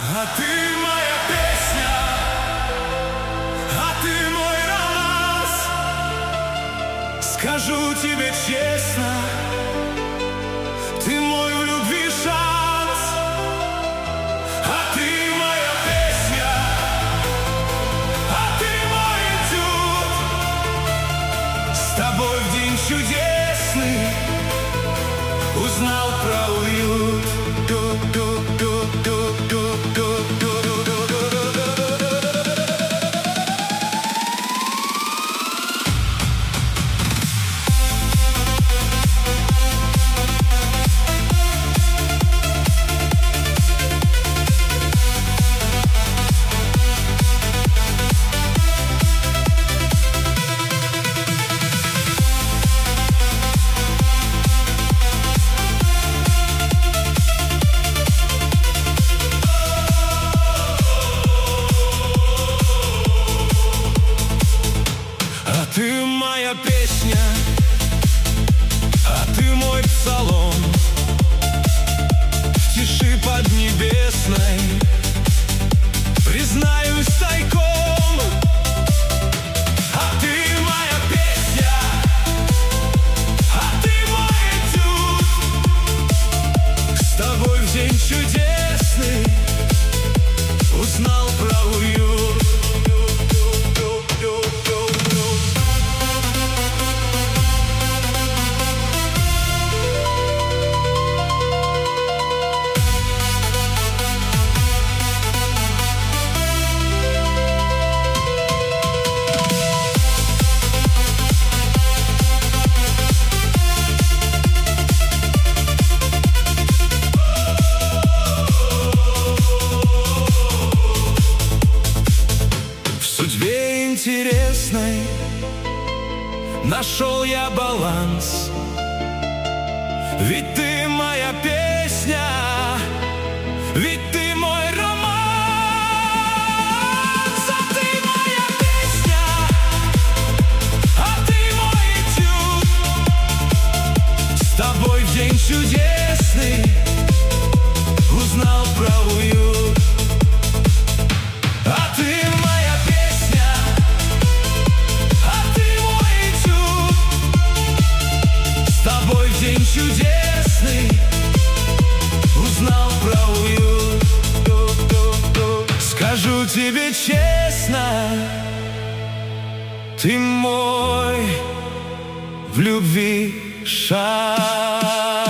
А ты моя песня, а ты мой романс. Скажу тебе честно, ты мой в любви шанс. А ты моя песня, а ты мой этюд. С тобой в день чудесный узнал про уют. Ты моя песня, а ты мой псалом. В тиши поднебесной признаюсь тайком. А ты моя песня, а ты мой этюд. С тобой в день чудесный узнал про уют. Интересной нашел я баланс. Ведь ты моя песня, ведь ты мой романс. А ты моя песня, а ты мой этюд. С тобой в день чудесный узнал про уют. А ты моя песня, а ты мой этюд. С тобой в день чудесный узнал про уют. Скажу тебе честно, ты мой в любви шанс.